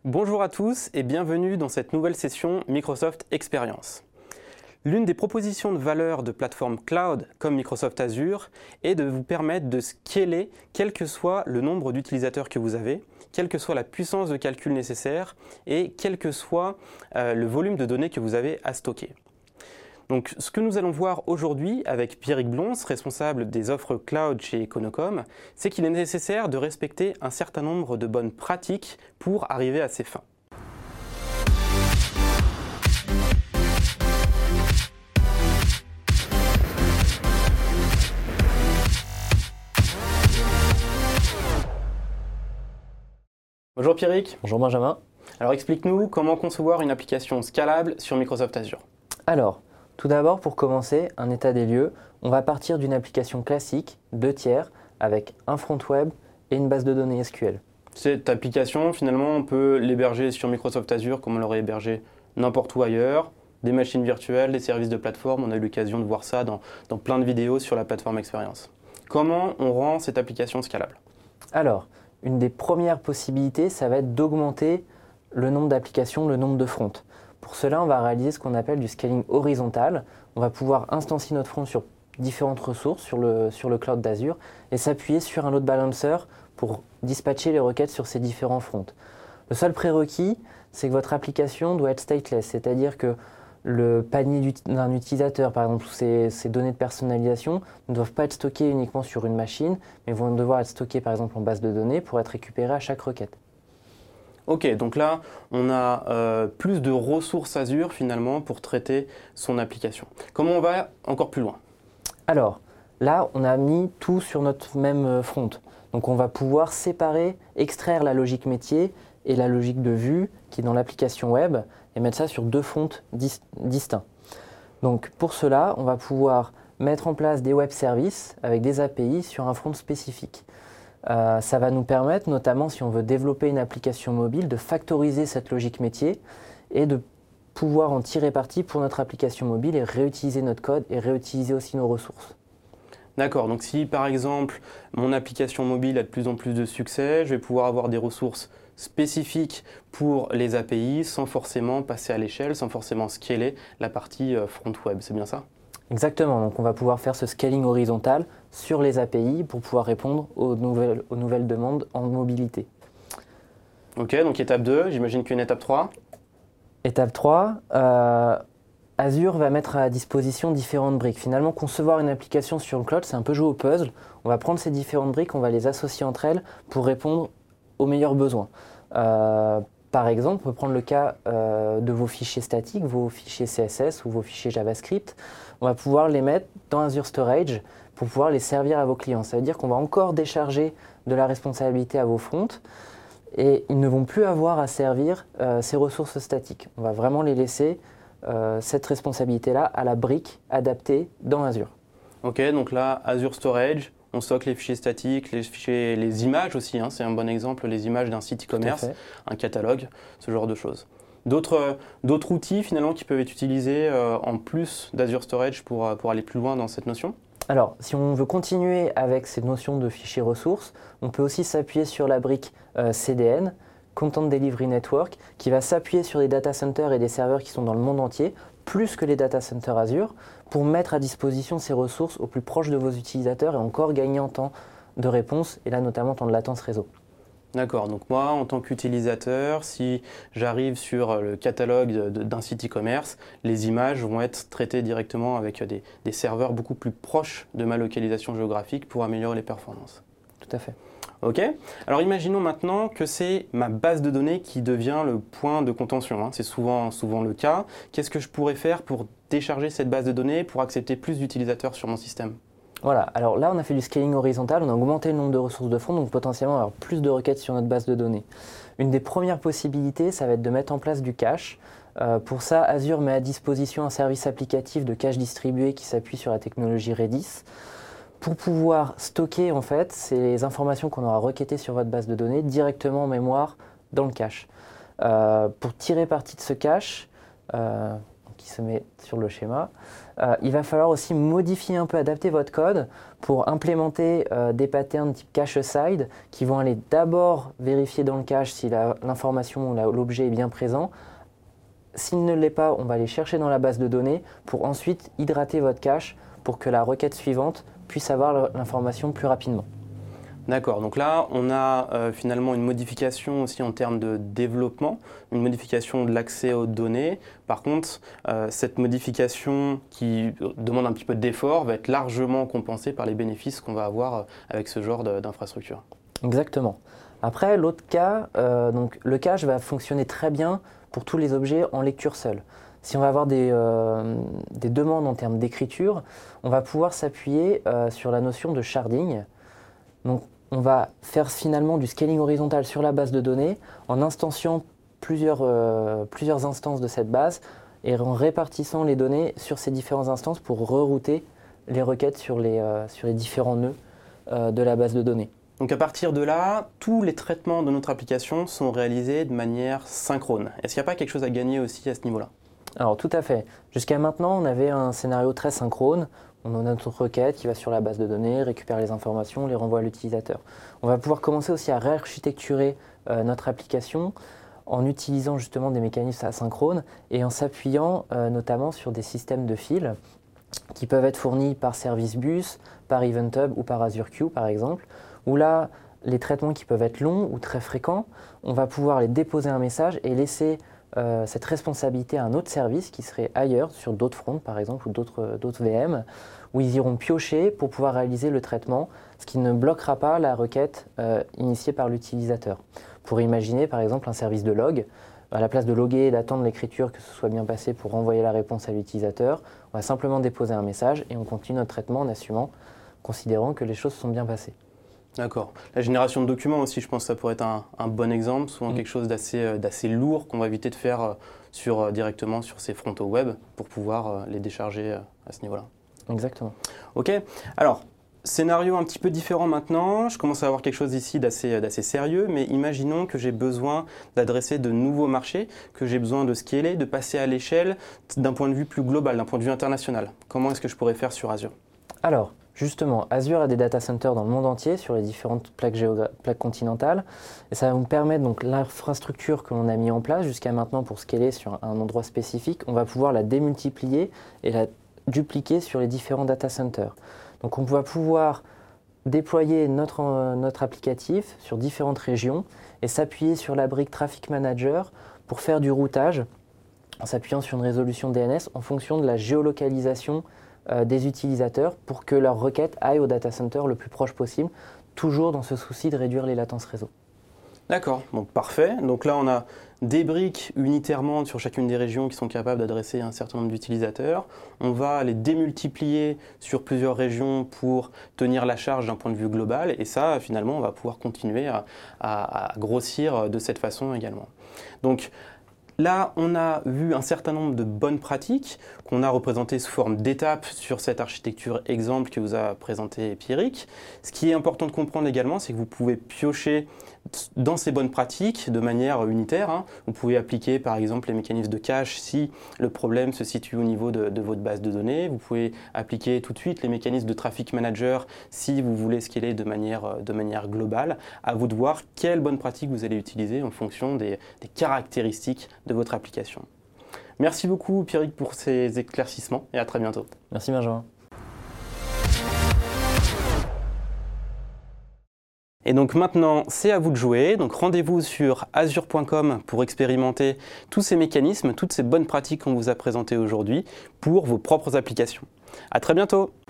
Bonjour à tous et bienvenue dans cette nouvelle session Microsoft Experience. L'une des propositions de valeur de plateformes cloud comme Microsoft Azure est de vous permettre de scaler quel que soit le nombre d'utilisateurs que vous avez, quelle que soit la puissance de calcul nécessaire et quel que soit le volume de données que vous avez à stocker. Donc, ce que nous allons voir aujourd'hui avec Pierrick Blons, responsable des offres cloud chez Econocom, c'est qu'il est nécessaire de respecter un certain nombre de bonnes pratiques pour arriver à ces fins. Bonjour Pierrick. Bonjour Benjamin. Alors explique-nous comment concevoir une application scalable sur Microsoft Azure. Alors, tout d'abord, pour commencer, un état des lieux, on va partir d'une application classique, 2 tiers, avec un front web et une base de données SQL. Cette application, finalement, on peut l'héberger sur Microsoft Azure comme on l'aurait hébergé n'importe où ailleurs, des machines virtuelles, des services de plateforme, on a eu l'occasion de voir ça dans plein de vidéos sur la plateforme Experience. Comment on rend cette application scalable ? Alors, une des premières possibilités, ça va être d'augmenter le nombre d'applications, le nombre de fronts. Pour cela, on va réaliser ce qu'on appelle du scaling horizontal. On va pouvoir instancier notre front sur différentes ressources sur le cloud d'Azure et s'appuyer sur un load balancer pour dispatcher les requêtes sur ces différents fronts. Le seul prérequis, c'est que votre application doit être stateless, c'est-à-dire que le panier d'un utilisateur, par exemple, ses données de personnalisation, ne doivent pas être stockées uniquement sur une machine, mais vont devoir être stockées par exemple en base de données pour être récupérées à chaque requête. Ok, donc là, on a plus de ressources Azure finalement pour traiter son application. Comment on va encore plus loin ? Alors, là, on a mis tout sur notre même front. Donc on va pouvoir séparer, extraire la logique métier et la logique de vue qui est dans l'application web et mettre ça sur 2 fronts distincts. Donc pour cela, on va pouvoir mettre en place des web services avec des API sur un front spécifique. Ça va nous permettre, notamment si on veut développer une application mobile, de factoriser cette logique métier et de pouvoir en tirer parti pour notre application mobile et réutiliser notre code et réutiliser aussi nos ressources. D'accord, donc si par exemple mon application mobile a de plus en plus de succès, je vais pouvoir avoir des ressources spécifiques pour les API sans forcément passer à l'échelle, sans forcément scaler la partie front web, c'est bien ça ? Exactement, donc on va pouvoir faire ce scaling horizontal sur les API pour pouvoir répondre aux nouvelles demandes en mobilité. Ok, donc étape 2, j'imagine qu'une étape 3. Étape 3, Azure va mettre à disposition différentes briques. Finalement, concevoir une application sur le cloud, c'est un peu jouer au puzzle. On va prendre ces différentes briques, on va les associer entre elles pour répondre aux meilleurs besoins. Par exemple, on peut prendre le cas de vos fichiers statiques, vos fichiers CSS ou vos fichiers JavaScript. On va pouvoir les mettre dans Azure Storage pour pouvoir les servir à vos clients. Ça veut dire qu'on va encore décharger de la responsabilité à vos fronts et ils ne vont plus avoir à servir ces ressources statiques. On va vraiment les laisser cette responsabilité-là à la brique adaptée dans Azure. Ok, donc là, Azure Storage, on stocke les fichiers statiques, les images aussi, hein, c'est un bon exemple, les images d'un site e-commerce, un catalogue, ce genre de choses. D'autres outils finalement qui peuvent être utilisés en plus d'Azure Storage pour aller plus loin dans cette notion ? Alors, si on veut continuer avec cette notion de fichiers ressources, on peut aussi s'appuyer sur la brique CDN, Content Delivery Network, qui va s'appuyer sur des data centers et des serveurs qui sont dans le monde entier, plus que les data centers Azure, pour mettre à disposition ces ressources au plus proche de vos utilisateurs et encore gagner en temps de réponse, et là notamment en temps de latence réseau. D'accord, donc moi en tant qu'utilisateur, si j'arrive sur le catalogue d'un site e-commerce, les images vont être traitées directement avec des serveurs beaucoup plus proches de ma localisation géographique pour améliorer les performances. Tout à fait. Ok, alors imaginons maintenant que c'est ma base de données qui devient le point de contention, hein. C'est souvent le cas. Qu'est-ce que je pourrais faire pour décharger cette base de données pour accepter plus d'utilisateurs sur mon système ? Voilà, alors là on a fait du scaling horizontal, on a augmenté le nombre de ressources de front, donc potentiellement avoir plus de requêtes sur notre base de données. Une des premières possibilités, ça va être de mettre en place du cache. Pour ça, Azure met à disposition un service applicatif de cache distribué qui s'appuie sur la technologie Redis. Pour pouvoir stocker en fait ces informations qu'on aura requêtées sur votre base de données directement en mémoire dans le cache. Pour tirer parti de ce cache, qui se met sur le schéma. Il va falloir aussi modifier un peu, adapter votre code pour implémenter des patterns type cache-side qui vont aller d'abord vérifier dans le cache si l'information ou l'objet est bien présent. S'il ne l'est pas, on va aller chercher dans la base de données pour ensuite hydrater votre cache pour que la requête suivante puisse avoir l'information plus rapidement. D'accord, donc là on a finalement une modification aussi en termes de développement, une modification de l'accès aux données. Par contre, cette modification qui demande un petit peu d'effort va être largement compensée par les bénéfices qu'on va avoir avec ce genre d'infrastructure. Exactement. Après, l'autre cas, donc le cache va fonctionner très bien pour tous les objets en lecture seule. Si on va avoir des demandes en termes d'écriture, on va pouvoir s'appuyer sur la notion de sharding. Donc, on va faire finalement du scaling horizontal sur la base de données en instanciant plusieurs instances de cette base et en répartissant les données sur ces différentes instances pour rerouter les requêtes sur les différents nœuds de la base de données. Donc à partir de là, tous les traitements de notre application sont réalisés de manière synchrone. Est-ce qu'il n'y a pas quelque chose à gagner aussi à ce niveau-là? Alors tout à fait. Jusqu'à maintenant, on avait un scénario très synchrone. On a notre requête qui va sur la base de données, récupère les informations, les renvoie à l'utilisateur. On va pouvoir commencer aussi à réarchitecturer notre application en utilisant justement des mécanismes asynchrones et en s'appuyant notamment sur des systèmes de fils qui peuvent être fournis par Service Bus, par Event Hub ou par Azure Queue par exemple, où là, les traitements qui peuvent être longs ou très fréquents, on va pouvoir les déposer un message et laisser cette responsabilité à un autre service qui serait ailleurs, sur d'autres fronts par exemple, ou d'autres VM, où ils iront piocher pour pouvoir réaliser le traitement, ce qui ne bloquera pas la requête initiée par l'utilisateur. Pour imaginer par exemple un service de log, à la place de loguer et d'attendre l'écriture que ce soit bien passé pour renvoyer la réponse à l'utilisateur, on va simplement déposer un message et on continue notre traitement en assumant, considérant que les choses sont bien passées. D'accord. La génération de documents aussi, je pense que ça pourrait être un bon exemple, souvent quelque chose d'assez lourd qu'on va éviter de faire directement sur ces frontaux web pour pouvoir les décharger à ce niveau-là. Exactement. Ok. Alors, scénario un petit peu différent maintenant. Je commence à avoir quelque chose ici d'assez sérieux, mais imaginons que j'ai besoin d'adresser de nouveaux marchés, que j'ai besoin de scaler, de passer à l'échelle d'un point de vue plus global, d'un point de vue international. Comment est-ce que je pourrais faire sur Azure? Alors, justement, Azure a des data centers dans le monde entier sur les différentes plaques continentales. Et ça va nous permettre, donc l'infrastructure que l'on a mis en place jusqu'à maintenant pour scaler sur un endroit spécifique, on va pouvoir la démultiplier et la dupliquer sur les différents data centers. Donc on va pouvoir déployer notre applicatif sur différentes régions et s'appuyer sur la brique Traffic Manager pour faire du routage en s'appuyant sur une résolution DNS en fonction de la géolocalisation des utilisateurs pour que leur requête aille au data center le plus proche possible, toujours dans ce souci de réduire les latences réseau. D'accord, donc parfait. Donc là, on a des briques unitairement sur chacune des régions qui sont capables d'adresser un certain nombre d'utilisateurs. On va les démultiplier sur plusieurs régions pour tenir la charge d'un point de vue global. Et ça, finalement, on va pouvoir continuer à grossir de cette façon également. Donc, là, on a vu un certain nombre de bonnes pratiques qu'on a représentées sous forme d'étapes sur cette architecture exemple que vous a présenté Pierrick. Ce qui est important de comprendre également, c'est que vous pouvez piocher dans ces bonnes pratiques de manière unitaire. Vous pouvez appliquer par exemple les mécanismes de cache si le problème se situe au niveau de votre base de données. Vous pouvez appliquer tout de suite les mécanismes de traffic manager si vous voulez scaler de manière globale. À vous de voir quelles bonnes pratiques vous allez utiliser en fonction des caractéristiques de votre application. Merci beaucoup Pierrick pour ces éclaircissements et à très bientôt. Merci Benjamin. Et donc maintenant, c'est à vous de jouer. Donc rendez-vous sur azure.com pour expérimenter tous ces mécanismes, toutes ces bonnes pratiques qu'on vous a présentées aujourd'hui pour vos propres applications. À très bientôt.